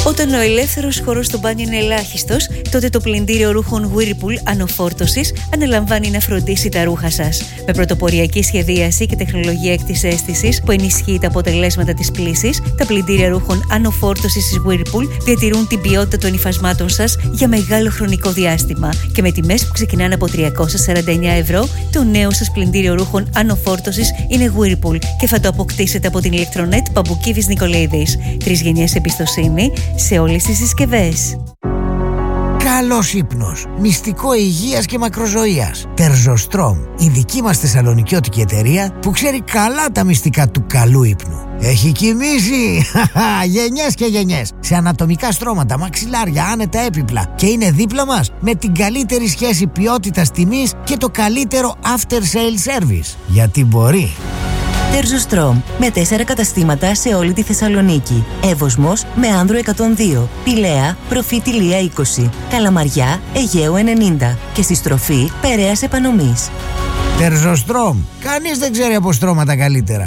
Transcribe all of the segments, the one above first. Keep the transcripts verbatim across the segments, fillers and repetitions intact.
Όταν ο ελεύθερος χώρος στο μπάνιο είναι ελάχιστος, τότε το πλυντήριο ρούχων Whirlpool ανωφόρτωσης αναλαμβάνει να φροντίσει τα ρούχα σας. Με πρωτοποριακή σχεδίαση και τεχνολογία έκτης αίσθησης που ενισχύει τα αποτελέσματα της πλύσης, τα πλυντήρια ρούχων ανωφόρτωσης της Whirlpool διατηρούν την ποιότητα των υφασμάτων σας για μεγάλο χρονικό διάστημα. Και με τιμές που ξεκινάνε από τριακόσια σαράντα εννέα ευρώ, το νέο σας πλυντήριο ρούχων ανωφόρτωσης είναι Whirlpool και θα το αποκτήσετε από την ηλεκτρονέτ Παμπουκίδης Νικολαίδης. Τρεις γενιές εμπιστοσύνη σε όλες τις συσκευές. Καλός ύπνος, μυστικό υγείας και μακροζωίας. Τερζοστρόμ, η δική μας θεσσαλονικιώτικη εταιρεία που ξέρει καλά τα μυστικά του καλού ύπνου. Έχει κοιμήσει γενιές και γενιές σε ανατομικά στρώματα, μαξιλάρια, άνετα έπιπλα και είναι δίπλα μας με την καλύτερη σχέση ποιότητας τιμής και το καλύτερο after sale service. Γιατί μπορεί. Τερζοστρόμ, με τέσσερα καταστήματα σε όλη τη Θεσσαλονίκη. Εύωσμος με Άνδρο εκατόν δύο, Πηλαία, Προφήτη Λία είκοσι, Καλαμαριά, Αιγαίου ενενήντα και στη στροφή Περαίας Επανομής. Τερζοστρόμ, κανείς δεν ξέρει από στρώματα καλύτερα.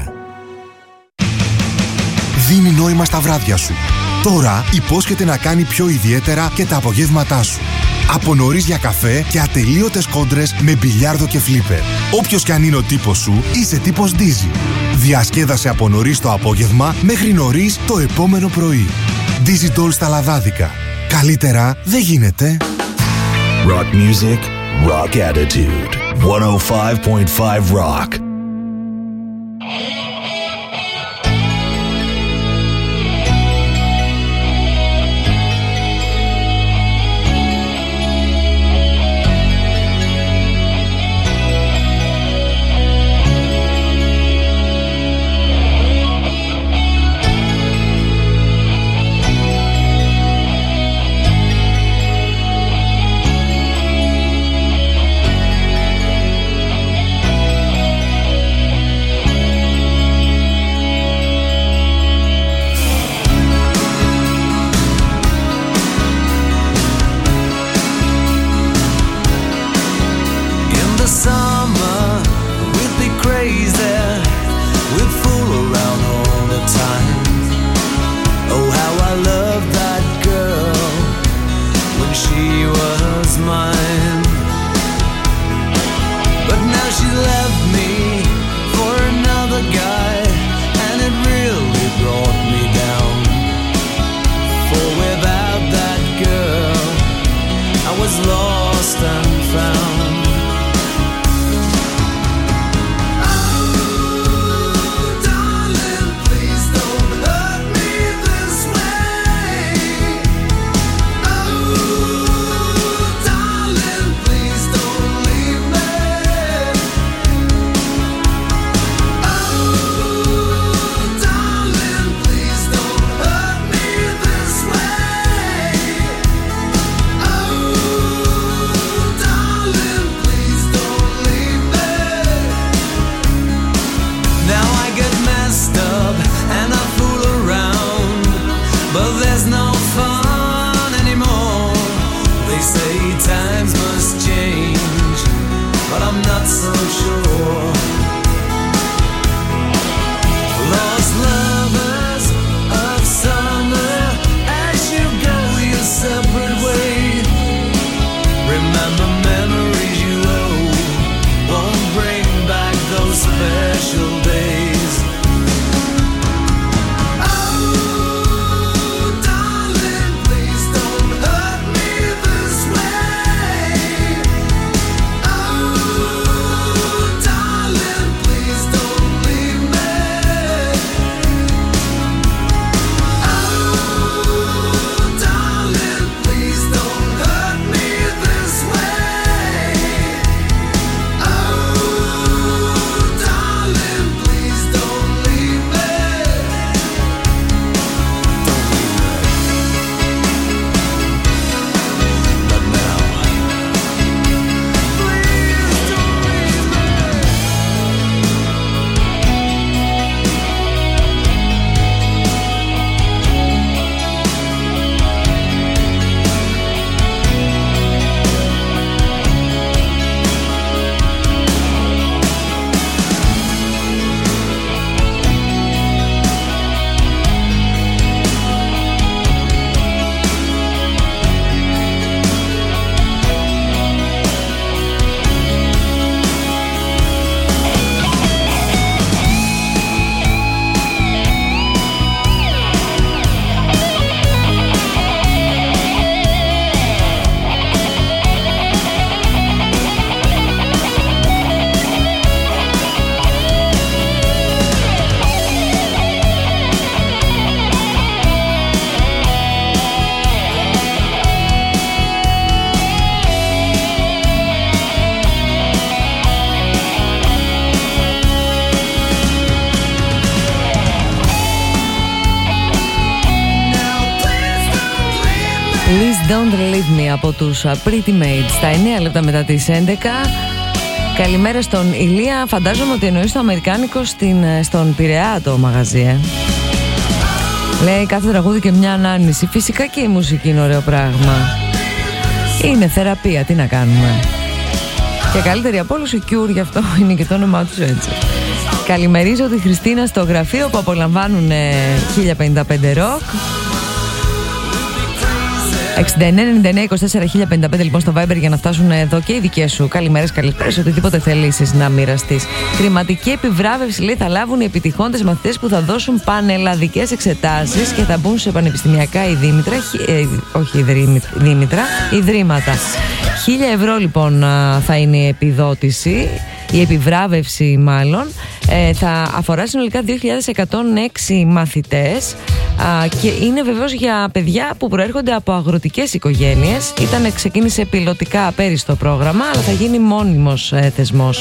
Δίνει νόημα στα βράδια σου. Τώρα υπόσχεται να κάνει πιο ιδιαίτερα και τα απογεύματά σου. Από νωρίς για καφέ και ατελείωτες κόντρες με μπιλιάρδο και φλίπερ. Όποιος κι αν είναι ο τύπος σου, είσαι τύπος Dizzy. Διασκέδασε από νωρίς το απόγευμα μέχρι νωρίς το επόμενο πρωί. Dizzy Doll στα Λαδάδικα. Καλύτερα δεν γίνεται. Rock music, rock attitude. εκατόν πέντε κόμμα πέντε Rock. Please don't leave me από τους Pretty Made στα εννέα λεπτά μετά τις έντεκα. Καλημέρα στον Ηλία. Φαντάζομαι ότι εννοείς το αμερικάνικο στην, στον Πειραιά το μαγαζί, ε. Λέει κάθε τραγούδι και μια ανάρνηση. Φυσικά και η μουσική είναι ωραίο πράγμα. Είναι θεραπεία, τι να κάνουμε. Και καλύτερη από όλους η Cure, γι' αυτό είναι και το όνομά τους έτσι. Καλημερίζω τη Χριστίνα στο γραφείο που απολαμβάνουν χίλια πενήντα πέντε ροκ. εξήντα εννέα ενενήντα εννέα είκοσι τέσσερα χίλια πενήντα πέντε λοιπόν στο Viber για να φτάσουν εδώ και οι δικές σου καλημέρες, καλησπέρες, οτιδήποτε θελήσεις να μοιραστείς. Χρηματική επιβράβευση λέει θα λάβουν οι επιτυχώντες μαθητές που θα δώσουν πανελλαδικές εξετάσεις και θα μπουν σε πανεπιστημιακά ιδρύμητρα, ε, όχι ιδρύμητρα, ιδρύματα. Χίλια ευρώ λοιπόν θα είναι η επιδότηση, η επιβράβευση μάλλον. Ε, θα αφορά συνολικά δύο χιλιάδες εκατόν έξι μαθητές α, και είναι βεβαίως για παιδιά που προέρχονται από αγροτικές οικογένειες. Ήταν, ξεκίνησε πιλωτικά πέρυσι το πρόγραμμα, αλλά θα γίνει μόνιμος ε, θεσμός.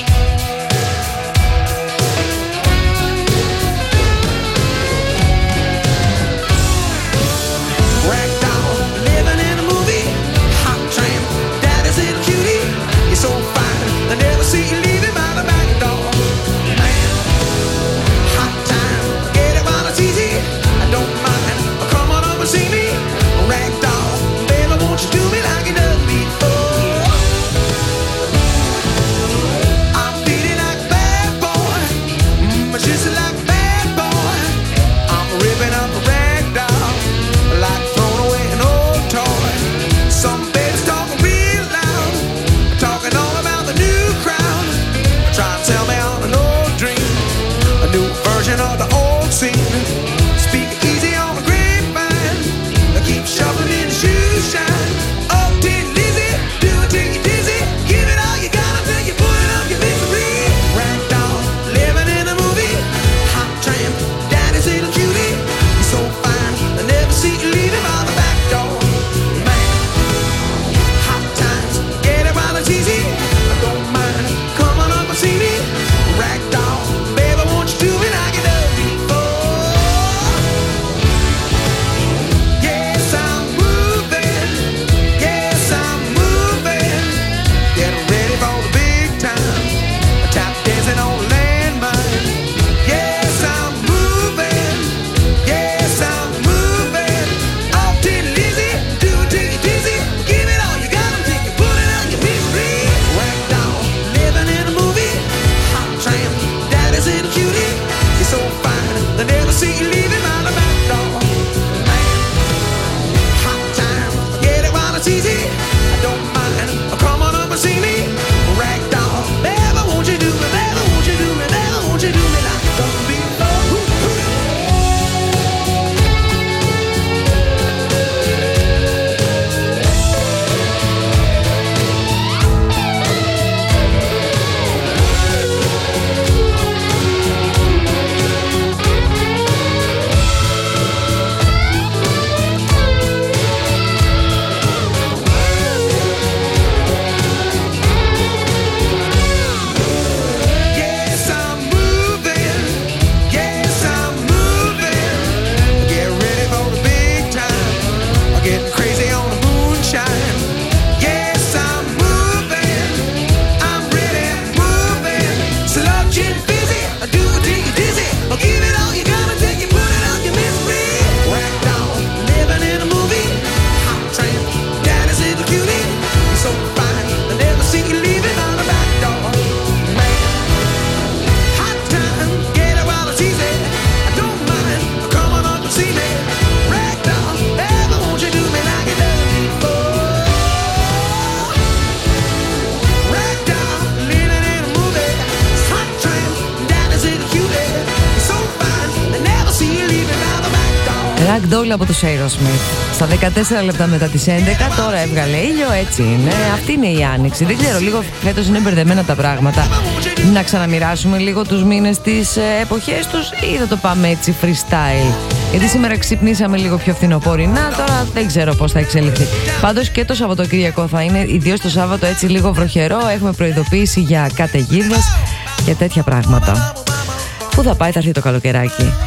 Ragdoll από τους Aerosmith. Στα δεκατέσσερα λεπτά μετά τις έντεκα, τώρα έβγαλε ήλιο, έτσι είναι. Αυτή είναι η άνοιξη. Δεν ξέρω, λίγο φέτος είναι μπερδεμένα τα πράγματα. Να ξαναμοιράσουμε λίγο τους μήνες, τις εποχές τους, ή θα το πάμε έτσι freestyle? Γιατί σήμερα ξυπνήσαμε λίγο πιο φθινοπορεινά, τώρα δεν ξέρω πώς θα εξελιχθεί. Πάντως και το Σαββατοκύριακο θα είναι, ιδίως το Σάββατο, έτσι λίγο βροχερό. Έχουμε προειδοποίηση για καταιγίδες και τέτοια πράγματα. Πού θα πάει, θα έρθει το καλοκαιράκι.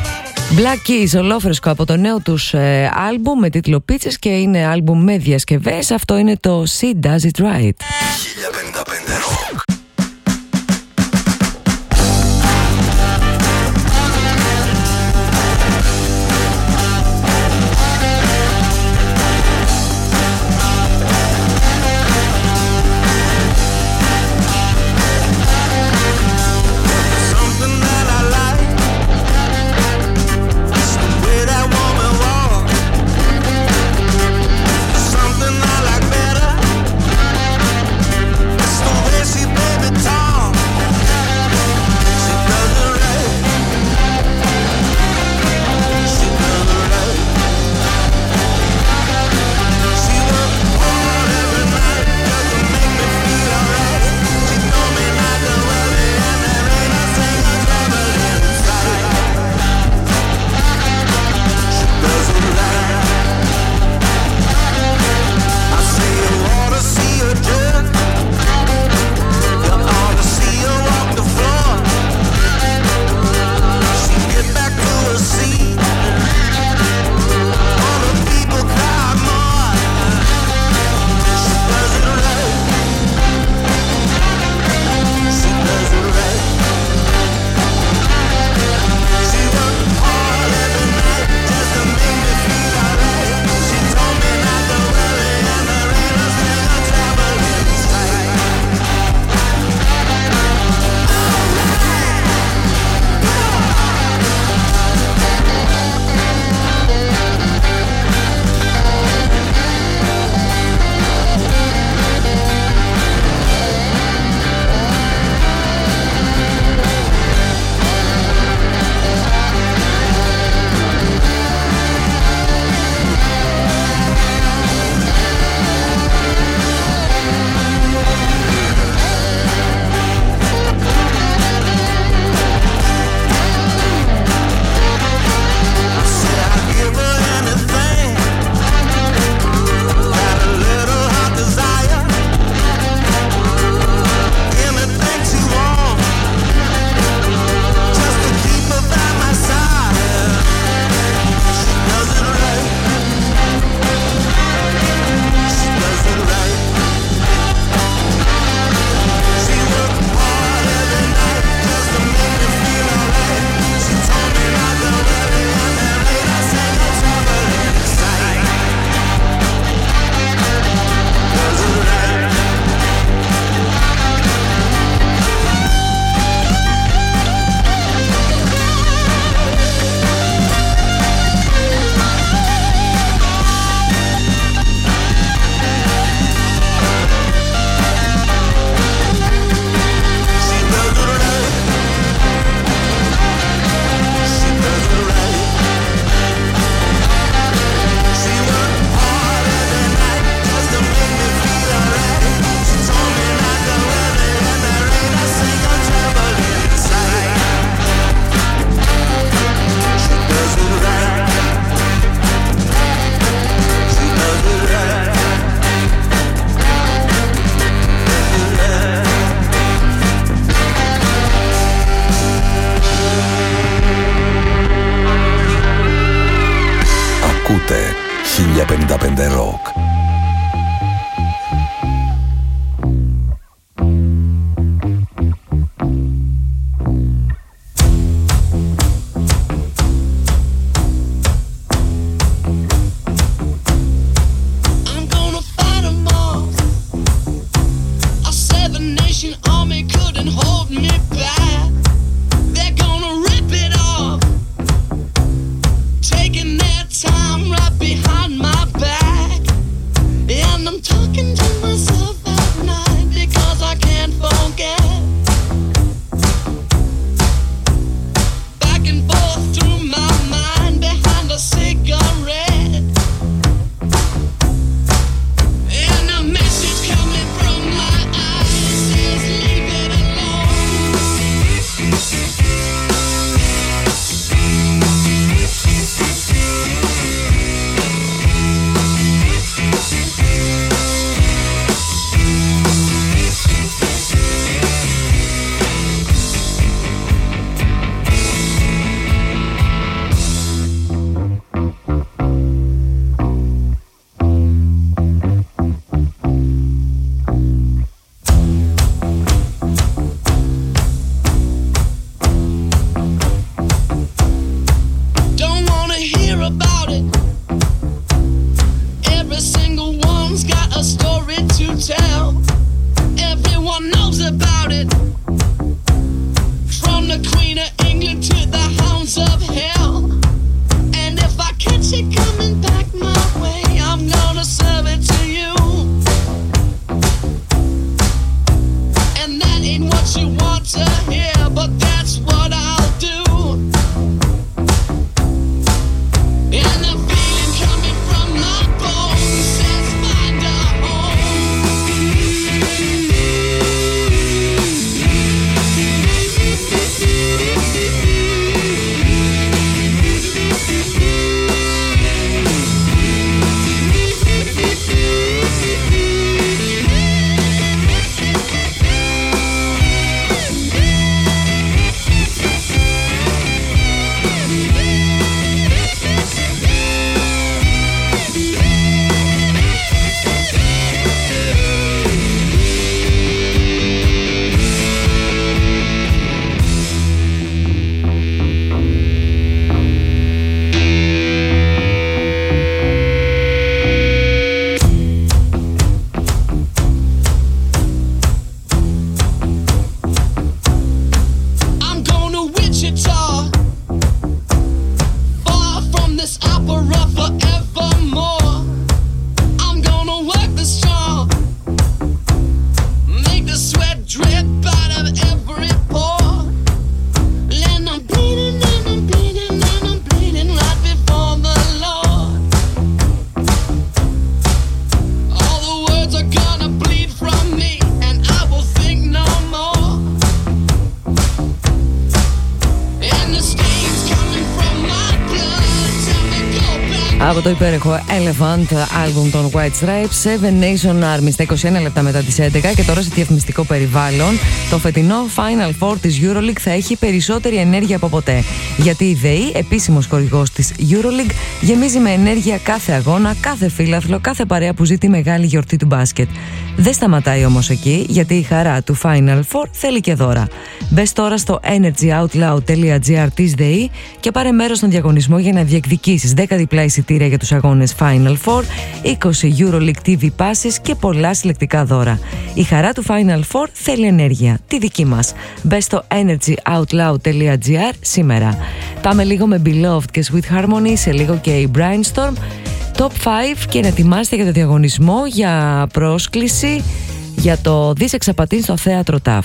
Black Keys, ολόφρεσκο από το νέο τους ε, άλμπουμ με τίτλο Peaches και είναι άλμπουμ με διασκευές. Αυτό είναι το She Does It Right. χίλια πενήντα πέντε Rock. χίλια πενήντα πέντε Rock. Taking their time right behind my back. από το υπέροχο Elephant album των White Stripes, Seven Nation Army, στα είκοσι ένα λεπτά μετά τις έντεκα. Και τώρα σε διαφημιστικό περιβάλλον, το φετινό Final Four της EuroLeague θα έχει περισσότερη ενέργεια από ποτέ. Γιατί η ΔΕΗ, επίσημος χορηγός της EuroLeague, γεμίζει με ενέργεια κάθε αγώνα, κάθε φύλαθλο, κάθε παρέα που ζει τη μεγάλη γιορτή του μπάσκετ. Δεν σταματάει όμως εκεί, γιατί η χαρά του Final Four θέλει και δώρα. Μπες τώρα στο energyoutloud.gr της ΔΕΗ και πάρε μέρος στον διαγωνισμό για να διεκδικήσεις δέκα διπλά εισιτήρια για τους αγώνες Final Four, είκοσι EuroLeague τι βι passes και πολλά συλλεκτικά δώρα. Η χαρά του Final Four θέλει ενέργεια, τη δική μας. Μπες στο energyoutloud.gr σήμερα. Πάμε λίγο με Beloved και Sweet Harmony, σε λίγο και η Brainstorm. Top πέντε και να ετοιμάστε για το διαγωνισμό για πρόσκληση για το Δις Εξαπατήν στο θέατρο ΤΑΦ.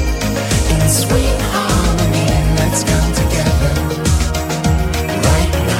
Right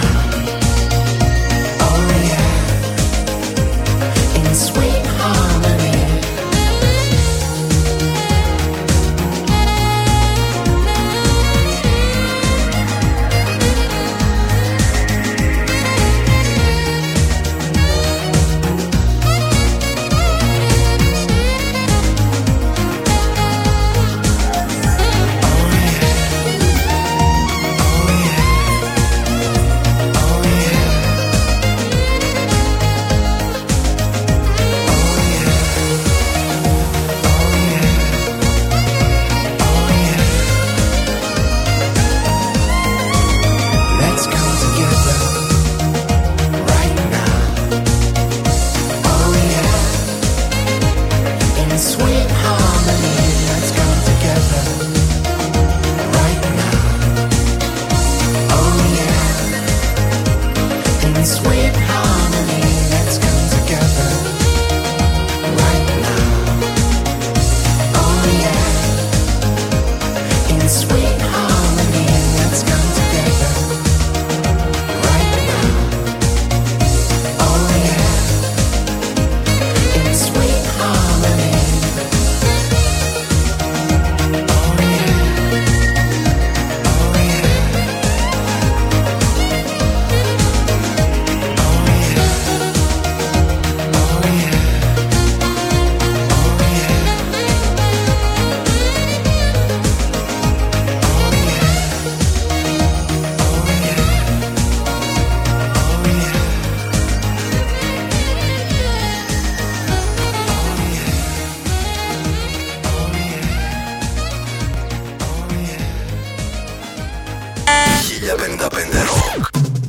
χίλια πενήντα πέντε Rock.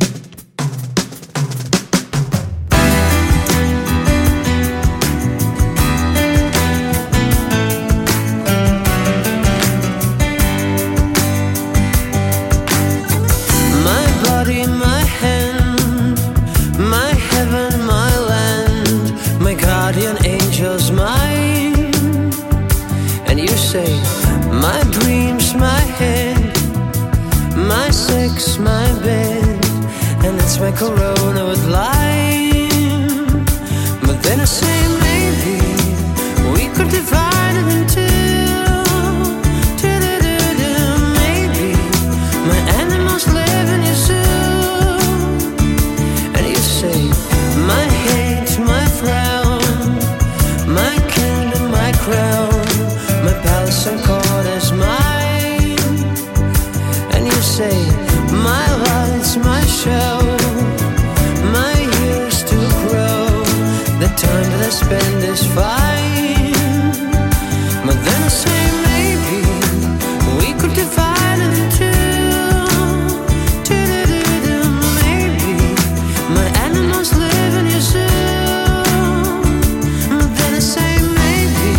My dreams, my head, my sex, my bed, and it's my corona with lime. But then I say maybe we could divide it in two. Maybe my animals live in your zoo. And you say my hate, my frown, my kingdom, my crown, my palace and court is mine. And you say my lights, my show, my years to grow, the time that I spend is fine. But then I say maybe we could divide it in two. Maybe my animals live in your zoo. But then I say maybe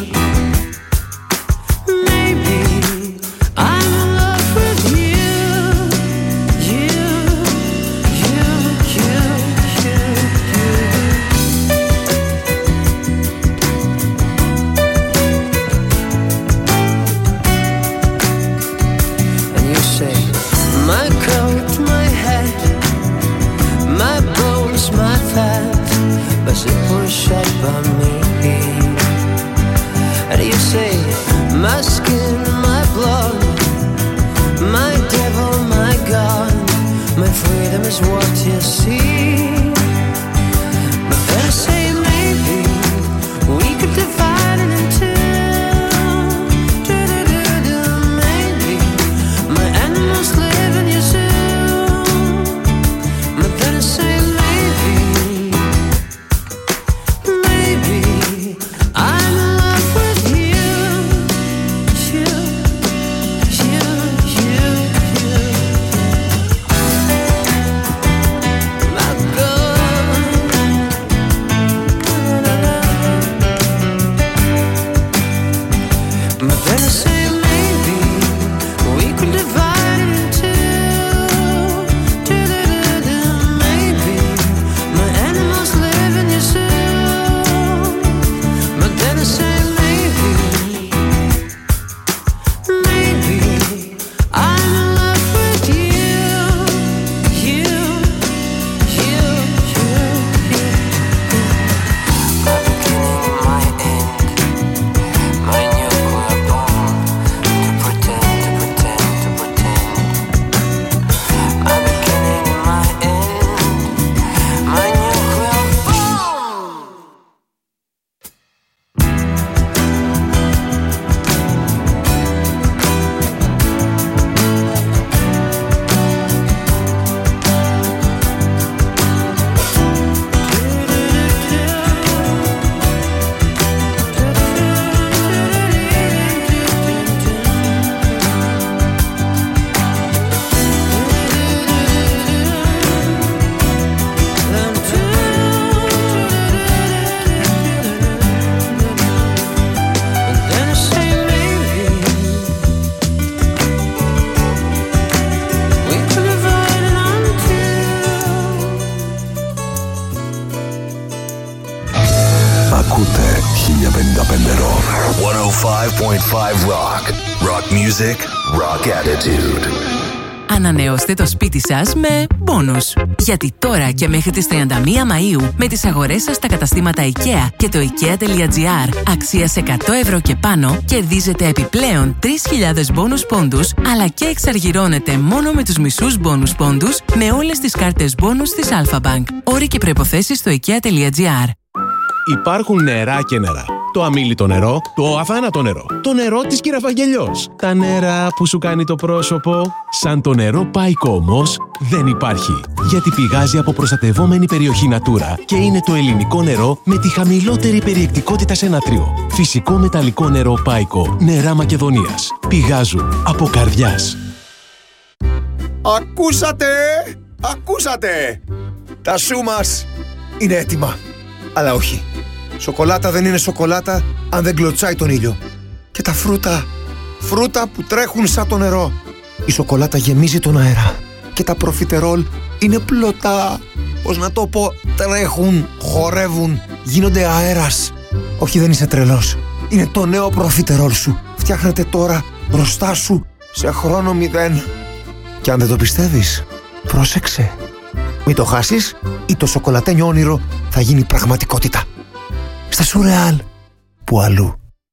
my skin, my blood, my devil, my God, my freedom is what you see. But then I say maybe we could divide it in two. Maybe my animals live in your zoo. But then I say maybe, maybe I'm in love with you. χίλια πενήντα πέντε Rock. εκατόν πέντε κόμμα πέντε Rock. Rock music, rock attitude. Ανανεώστε το σπίτι σας με μπόνους. Γιατί τώρα και μέχρι τις τριάντα μία Μαΐου με τις αγορές σας στα καταστήματα IKEA και το IKEA.gr αξίας εκατό ευρώ και πάνω κερδίζετε επιπλέον τρεις χιλιάδες μπόνους πόντους, αλλά και εξαργυρώνετε μόνο με τους μισούς μπόνους πόντους με όλες τις κάρτες μπόνους της Alpha Bank. Όροι και προϋποθέσεις στο IKEA.gr. Υπάρχουν νερά και νερά. Το αμίλυτο νερό, το αθάνατο νερό, το νερό της Κυραφαγγελιός. Τα νερά που σου κάνει το πρόσωπο. Σαν το νερό Πάικο όμως δεν υπάρχει. Γιατί πηγάζει από προστατευόμενη περιοχή Natura και είναι το ελληνικό νερό με τη χαμηλότερη περιεκτικότητα σε νατρίο. Φυσικό μεταλλικό νερό Πάικο, νερά Μακεδονίας. Πηγάζουν από καρδιάς. Ακούσατε! Ακούσατε! Τα σου μας είναι έτοιμα. Αλλά όχι. Σοκολάτα δεν είναι σοκολάτα αν δεν κλωτσάει τον ήλιο. Και τα φρούτα, φρούτα που τρέχουν σαν το νερό. Η σοκολάτα γεμίζει τον αέρα. Και τα προφιτερόλ είναι πλωτά. Πώς να το πω, τρέχουν, χορεύουν, γίνονται αέρας. Όχι, δεν είσαι τρελός. Είναι το νέο προφιτερόλ σου. Φτιάχνεται τώρα μπροστά σου σε χρόνο μηδέν. Και αν δεν το πιστεύεις, πρόσεξε. Μην το χάσεις ή το σοκολατένιο όνειρο θα γίνει πραγματικότητα. Στα Σουρεάλ, που αλλού.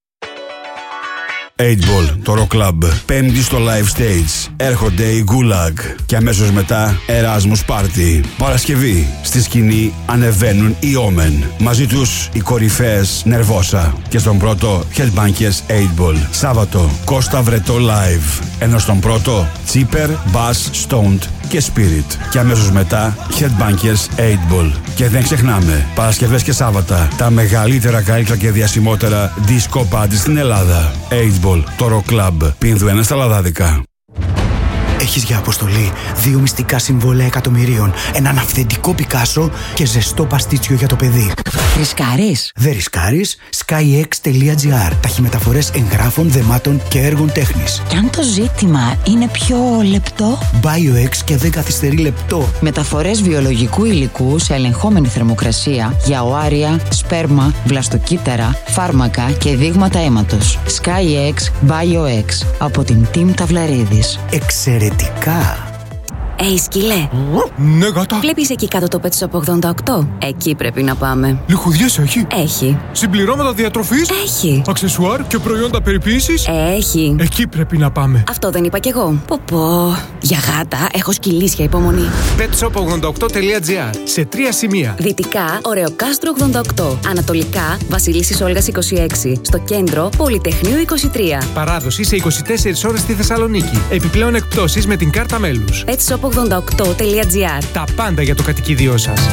οκτώ Ball, το Rock Club. Πέμπτη στο live stage. Έρχονται οι Gulag. Και αμέσως μετά Erasmus Party. Παρασκευή. Στη σκηνή ανεβαίνουν οι Omen. Μαζί τους οι κορυφαίες Nervosa. Και στον πρώτο Headbangers οκτώ Ball. Σάββατο Κώστα Βρετό live. Ενώ στον πρώτο Cheaper, Bass, Stoned και Spirit. Και αμέσως μετά Headbangers οκτώ Ball. Και δεν ξεχνάμε, Παρασκευές και Σάββατα, τα μεγαλύτερα, καλύτερα και διασημότερα disco party στην Ελλάδα. οκτώ Ball, το Rock Club, Πίνδου ένα στα Λαδάδικα. Έχεις για αποστολή δύο μυστικά συμβόλαια εκατομμυρίων, έναν αυθεντικό Πικάσο και ζεστό παστίτσιο για το παιδί. Ρισκάρεις? Δεν ρισκάρεις. skyx τελεία gr. Ταχυμεταφορές εγγράφων, δεμάτων και έργων τέχνης. Και αν το ζήτημα είναι πιο λεπτό? BioX και δεν καθυστερεί λεπτό. Μεταφορές βιολογικού υλικού σε ελεγχόμενη θερμοκρασία για οάρια, σπέρμα, βλαστοκύτταρα, φάρμακα και δείγματα αίματος. skyx BioX από την Team Ταυλαρίδης. Εξαιρετικά. Ει, σκυλέ. Ναι, γάτα. Βλέπεις εκεί κάτω το Pet Shop ογδόντα οκτώ? Εκεί πρέπει να πάμε. Λιχουδιές έχει? Έχει. Συμπληρώματα διατροφής? Έχει. Αξεσουάρ και προϊόντα περιποίησης? Έχει. Εκεί πρέπει να πάμε. Αυτό δεν είπα κι εγώ. Πω πω. Για γάτα έχω σκυλίσια υπομονή. pet shop ογδόντα οκτώ τελεία gr. Σε τρία σημεία. Δυτικά, Ωρεοκάστρο ογδόντα οκτώ. Ανατολικά, Βασιλίσσης Όλγας είκοσι έξι. Στο κέντρο, Πολυτεχνείου είκοσι τρία. Παράδοση σε είκοσι τέσσερις ώρες στη Θεσσαλονίκη. Επιπλέον εκπτώσεις με την κάρτα μέλους. pet shop ογδόντα οκτώ τελεία gr. Τα πάντα για το κατοικίδιό σας.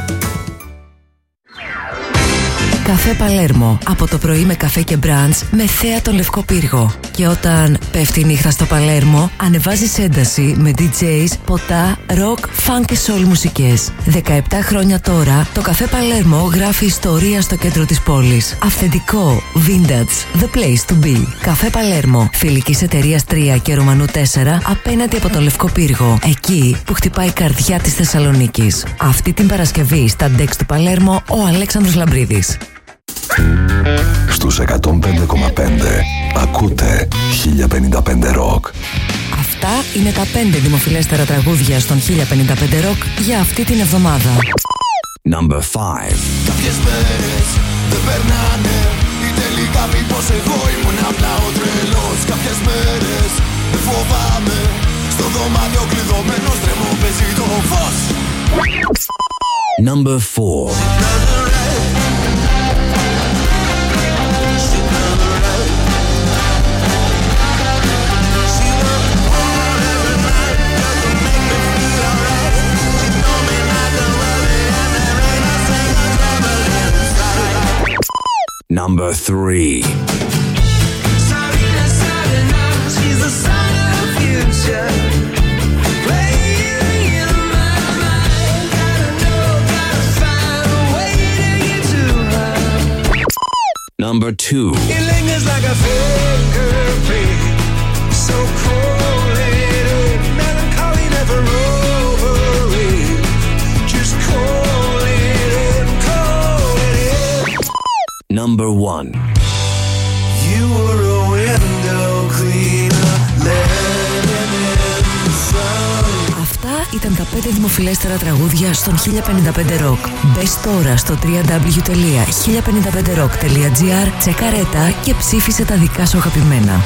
Καφέ Παλέρμο. Από το πρωί με καφέ και μπραντς με θέα τον Λευκό Πύργο. Και όταν πέφτει η νύχτα στο Παλέρμο, ανεβάζεις ένταση με ντι τζέις, ποτά, ροκ, φανκ και σολ μουσικές. δεκαεπτά χρόνια τώρα, το Καφέ Παλέρμο γράφει ιστορία στο κέντρο της πόλης. Αυθεντικό, vintage, the place to be. Καφέ Παλέρμο, φιλικής εταιρείας τρία και Ρουμανού τέσσερα, απέναντι από το Λευκό Πύργο. Εκεί που χτυπάει η καρδιά της Θεσσαλονίκης. Αυτή την Παρασκευή στα ντεξ του Παλέρμο, ο Αλέξανδρος Λαμπρίδης. Στους εκατόν πέντε κόμμα πέντε ακούτε χίλια πενήντα πέντε Rock. Αυτά είναι τα πέντε δημοφιλέστερα τραγούδια στον χίλια πενήντα πέντε Rock για αυτή την εβδομάδα. Number five. Κάποιες μέρες δεν περνάνε ή τελικά μήπως εγώ ήμουν απλά ο τρελός. Κάποιες μέρες δεν φοβάμαι, στο δωμάτιο κλειδωμένος τρέμω παίζει το φως. Number four. Number three. Sarina, Sarina, she's the sign of the future. Playing in my mind. Gotta know, gotta find a way to get to her. Number two. It lingers like a fingerprint, so cold and melancholy, never over it. Just call it in, call it in. Number one. You were a window cleaner, letting in the sun. Αυτά ήταν τα πέντε δημοφιλέστερα τραγούδια στον χίλια πενήντα πέντε Rock. Μπες τώρα στο double-u double-u double-u τελεία χίλια πενήντα πέντε rock τελεία gr, τσεκάρε τα και ψήφισε τα δικά σου αγαπημένα.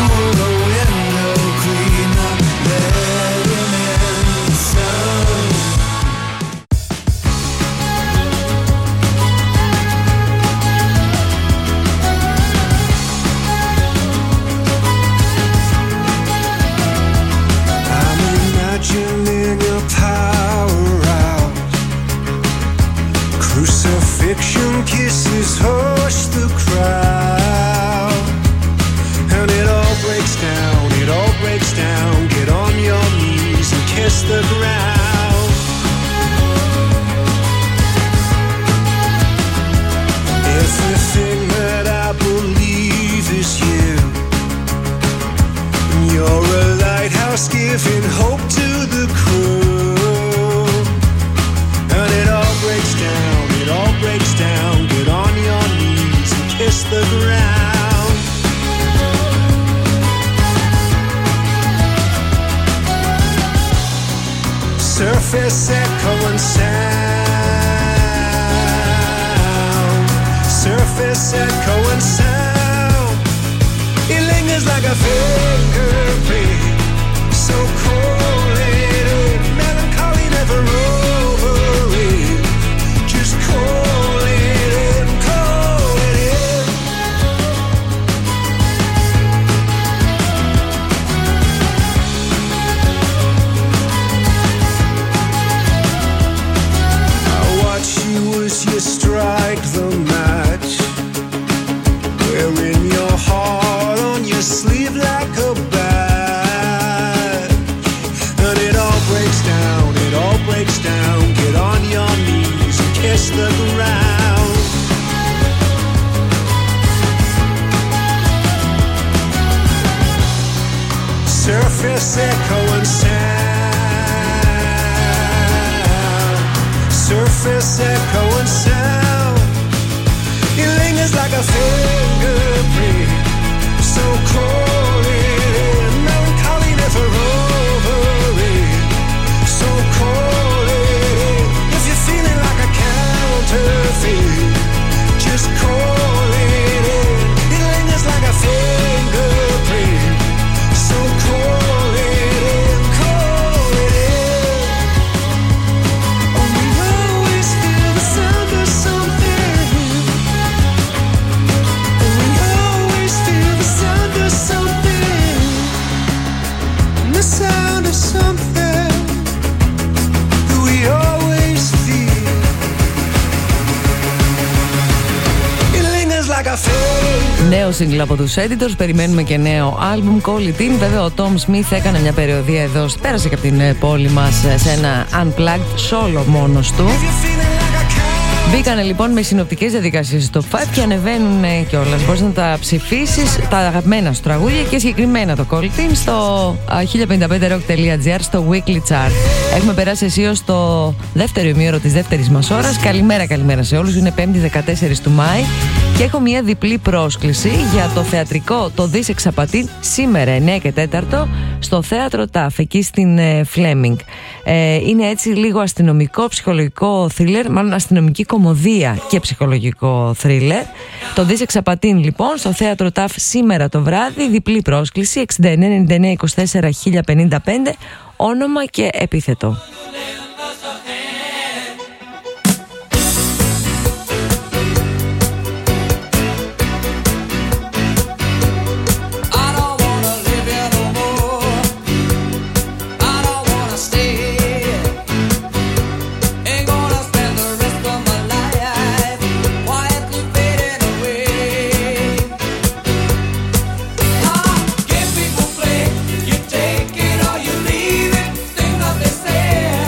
Crucifixion kisses hush the crowd, and it all breaks down. the ground. Everything that I believe is you. You're a lighthouse giving hope to the crew. And it all breaks down, it all breaks down. Get on your knees and kiss the ground. Surface echo and sound. Surface echo and sound. It lingers like a fingerprint, so cold-headed, melancholy never over it. Just call it in, call it in. I watch you as you strike the match, wearing your heart on your sleeve like a badge. And it all breaks down, it all breaks down. Get on your knees and kiss the ground. Surface echo and sound. Surface echo and sound. It lingers like a fingerprint, so cold it, melancholy never over it. So cold it, if you're feeling like a counterfeit, just call it in. It lingers like a fingerprint, so call it in, call it in. Oh, we always feel the sound of something. We always feel the sound of something. The sound of something that we always feel. It lingers like a finger. Νέο σύγκλ από τους Editors, περιμένουμε και νέο άλμπουμ Call It In. Βέβαια ο Tom Smith έκανε μια περιοδία εδώ, πέρασε και από την πόλη μας σε ένα Unplugged solo μόνος του. Μπήκανε λοιπόν με συνοπτικές διαδικασίες στο πέντε και ανεβαίνουν κιόλας. Μπορείς να τα ψηφίσεις, τα αγαπημένα σου τραγούδια και συγκεκριμένα το Call It In στο χίλια πενήντα πέντε rock τελεία gr στο Weekly Chart. Έχουμε περάσει αισίως στο δεύτερο ημίωρο της δεύτερης μας ώρας. Καλημέρα, καλημέρα σε όλους. Είναι πέμπτη δεκατέσσερις του Μάη και έχω μια διπλή πρόσκληση για το θεατρικό Το Δις Εξαπατήν σήμερα εννιά και τέσσερα στο θέατρο ΤΑΦ, εκεί στην Φλέμινγκ. Ε, είναι έτσι λίγο αστυνομικό, ψυχολογικό θρίλερ, μάλλον αστυνομική κομμωδία και ψυχολογικό θρίλερ. Το Δις Εξαπατήν λοιπόν στο θέατρο ΤΑΦ σήμερα το βράδυ, διπλή πρόσκληση εξήντα εννιά ενενήντα εννιά είκοσι τέσσερα χίλια πενήντα πέντε, όνομα και επίθετο. Give people play, you take it or you leave it. Think of this.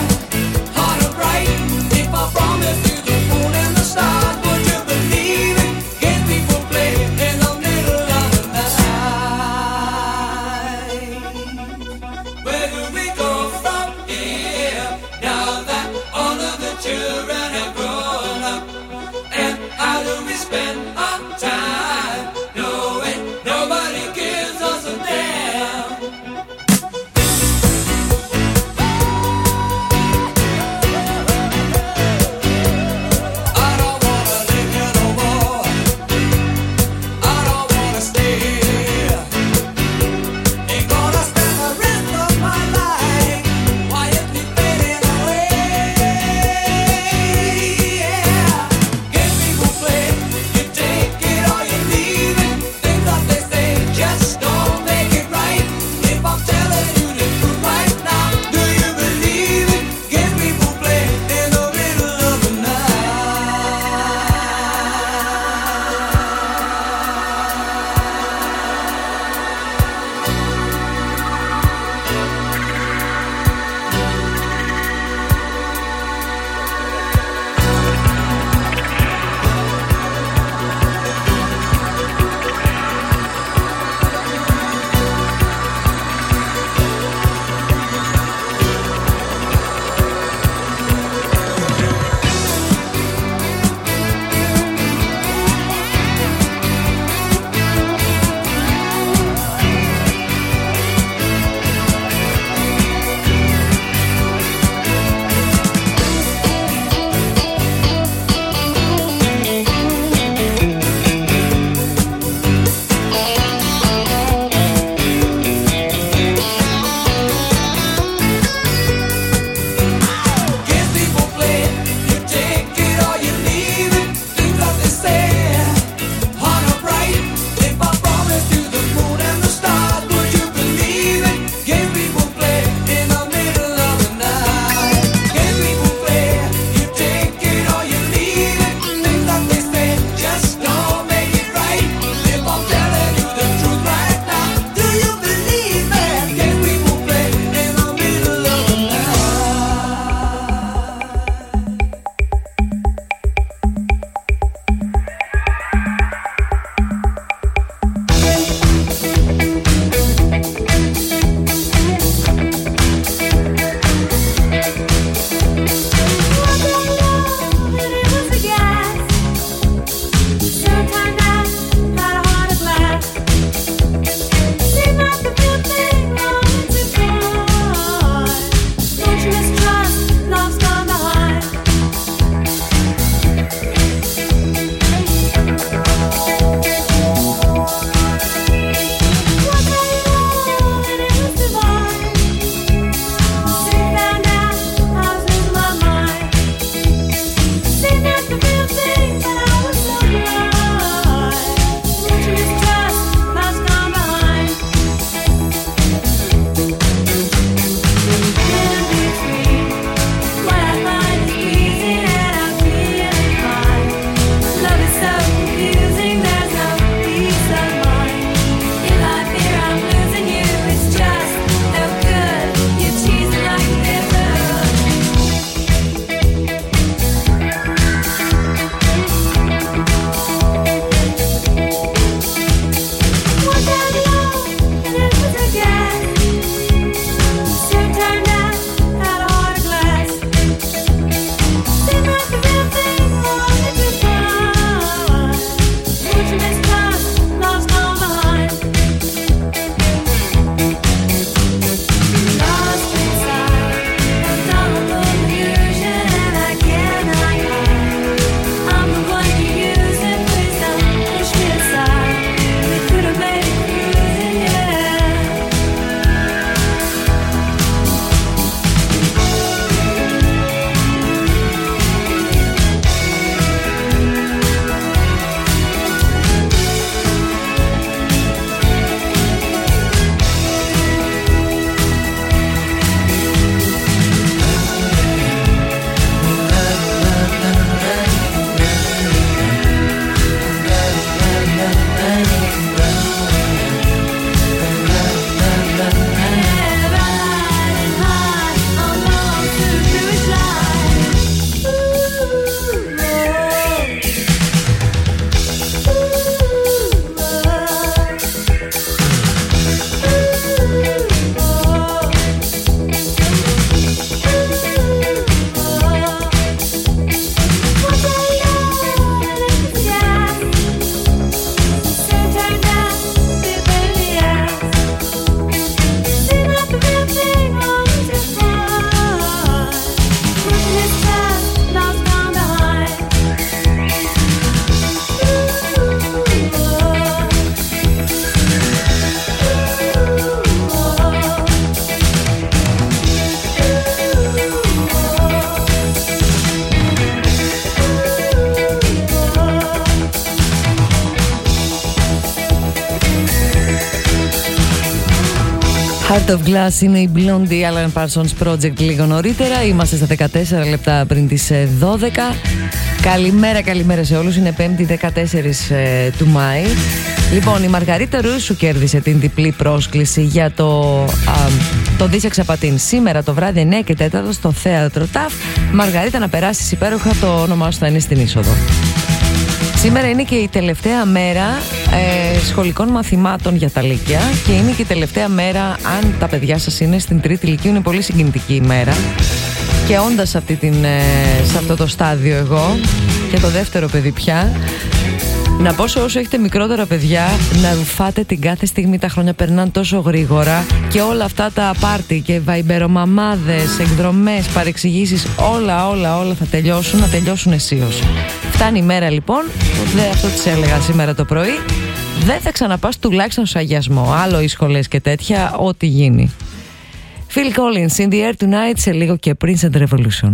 Heart of Glass είναι η Blondie Alan Parsons Project λίγο νωρίτερα. Είμαστε στα δεκατέσσερα λεπτά πριν τις δώδεκα. Καλημέρα, καλημέρα σε όλους. Είναι πέμπτη δεκατέσσερις ε, του Μάη. Λοιπόν, η Μαργαρίτα Ρούσου κέρδισε την διπλή πρόσκληση για το, α, το Δίσεξ Απατήν. Σήμερα το βράδυ εννιά και τέσσερα στο θέατρο ΤΑΦ. Μαργαρίτα, να περάσεις υπέροχα, το όνομά σου θα είναι στην είσοδο. Σήμερα είναι και η τελευταία μέρα ε, σχολικών μαθημάτων για τα Λύκεια και είναι και η τελευταία μέρα, αν τα παιδιά σας είναι στην τρίτη Λυκείου, είναι πολύ συγκινητική ημέρα. Και όντας σε, αυτή την, ε, σε αυτό το στάδιο εγώ και το δεύτερο παιδί πια, να πω σε όσο έχετε μικρότερα παιδιά να ρουφάτε την κάθε στιγμή, τα χρόνια περνάνε τόσο γρήγορα και όλα αυτά τα πάρτι και βαϊμπερομαμάδες, εκδρομές, παρεξηγήσεις, όλα όλα όλα θα τελειώσουν, να τελειώσουν αισίως. Φτάνει η μέρα λοιπόν, δε, αυτό της έλεγα σήμερα το πρωί, δεν θα ξαναπάς τουλάχιστον σε αγιασμό, άλλο οι σχολές και τέτοια, ό,τι γίνει. Phil Collins, In the Air Tonight, σε λίγο και Prince and Revolution.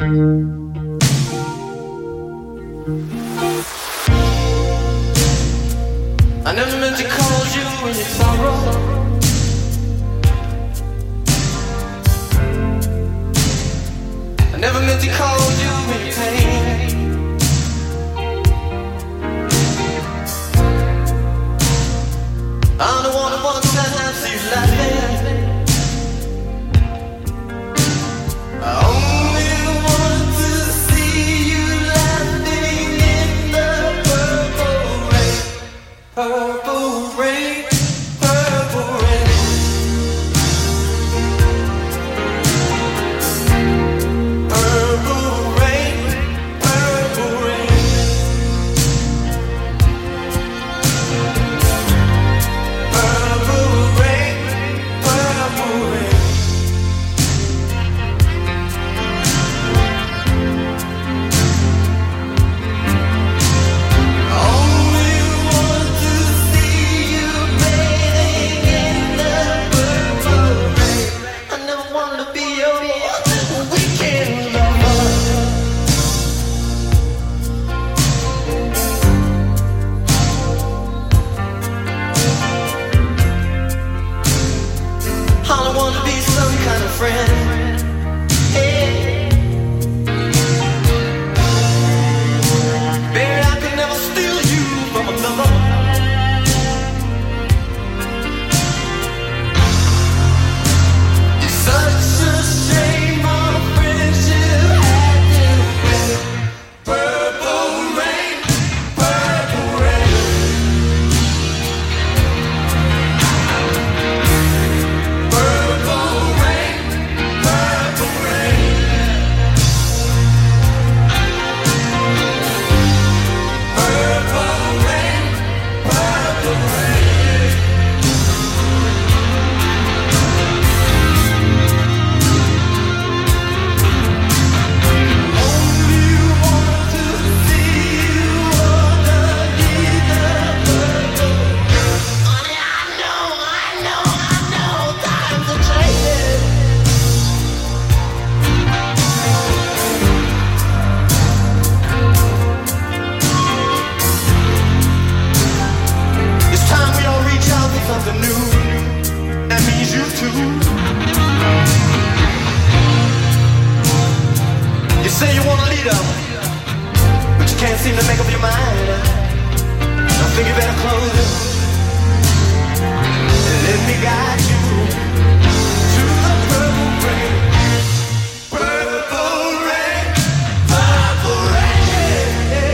I never meant to call you in your sorrow. I never meant to call you in your pain. I'm the one who wants to see you laughing. I only want to see you laughing in the purple rain. Purple rain, purple rain. Purple rain, purple rain. Purple rain, purple rain. Only want to see you bathing in the purple rain. I never wanted to be your weekend lover. I don't want to be some kind of friend. Hey. Baby, I could never steal you from another. It's such a shame our friendship had to end. Purple rain, purple rain. Purple rain, purple rain. Purple rain, purple rain. Only want to see you underneath the purple. Honey, I know, I know, I know, times are changing. It's time we all reach out for something new. That means you too. You say you want a leader, but you can't seem to make up your mind. I think you better close it and let me guide you to the purple rain. Purple rain, purple rain.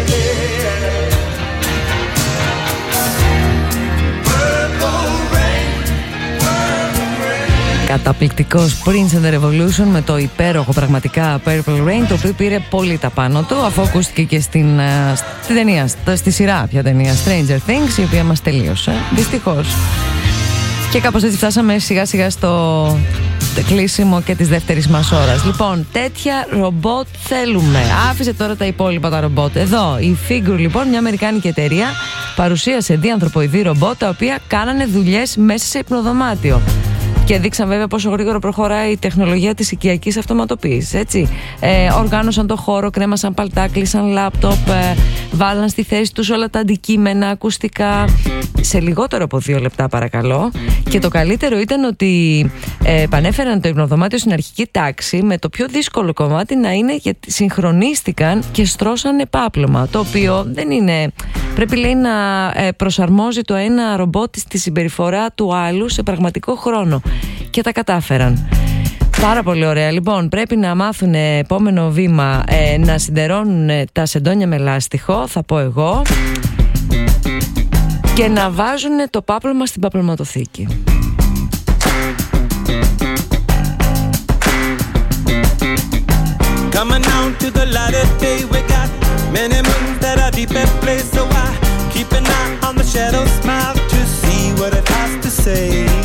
Purple rain, purple rain. Καταπληκτικός Prince and the Revolution με το υπέροχο πραγματικά Purple Rain, το οποίο πήρε πολύ τα πάνω του, αφού ακούστηκε και στην, ε, στην ταινία, στα- στη σειρά πια ταινία Stranger Things, η οποία μας τελείωσε, δυστυχώς. Και κάπως έτσι φτάσαμε σιγά σιγά στο κλείσιμο και της δεύτερης μας ώρας. Λοιπόν, τέτοια ρομπότ θέλουμε. Άφησε τώρα τα υπόλοιπα τα ρομπότ. Εδώ, η Figure λοιπόν, μια αμερικάνικη εταιρεία, παρουσίασε δύο ανθρωποειδή ρομπότ τα οποία κάνανε δουλειές μέσα σε υπνοδωμάτιο. Και δείξαν βέβαια πόσο γρήγορα προχωράει η τεχνολογία της οικιακής αυτοματοποίησης, έτσι. Ε, οργάνωσαν το χώρο, κρέμασαν παλτά, κλείσαν λάπτοπ, ε, βάλαν στη θέση τους όλα τα αντικείμενα, ακουστικά, σε λιγότερο από δύο λεπτά παρακαλώ. Και το καλύτερο ήταν ότι ε, επανέφεραν το υπνοδωμάτιο στην αρχική τάξη, με το πιο δύσκολο κομμάτι να είναι γιατί συγχρονίστηκαν και στρώσανε πάπλωμα, το οποίο δεν είναι... Πρέπει, λέει, να ε, προσαρμόζει το ένα ρομπότ στη συμπεριφορά του άλλου σε πραγματικό χρόνο. Και τα κατάφεραν. Πάρα πολύ ωραία. Λοιπόν, πρέπει να μάθουν επόμενο βήμα ε, να συντερώνουν τα σεντόνια με λάστιχο, θα πω εγώ, και να βάζουν το πάπλωμα στην παπλωματοθήκη. Coming out to the light of day, we got many moons that are deep at play, so I keep an eye on the shadow smile to see what it has to say.